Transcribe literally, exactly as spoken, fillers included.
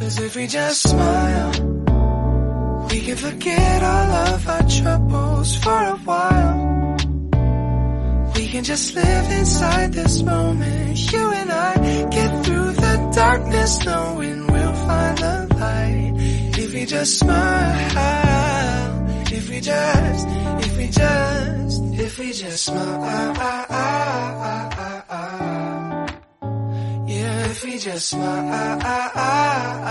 'Cause if we just smile, we can forget all of our troubles for a while. We can just live inside this moment. You and I get through the darkness knowing we'll find the light. If we just smile, if we just, if we just, if we just smile. Yeah, if we just smile.